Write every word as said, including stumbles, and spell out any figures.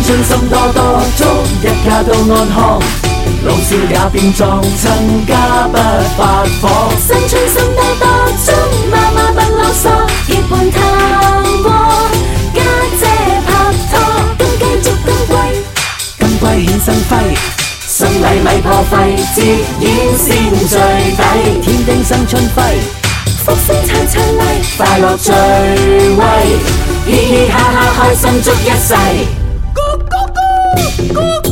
春心多多，祝一家都安康。老少也變壯，親家不發火。 新春心多多，祝媽媽不囉嗦，結伴探過家姐拍拖。金雞祝金龜， 金龜顯生輝，送禮咪破費，節演先最抵。添丁生春輝， 福星齊齊嚟， 快樂最威，嘻嘻哈哈開心足一世。 咕咕咕咕。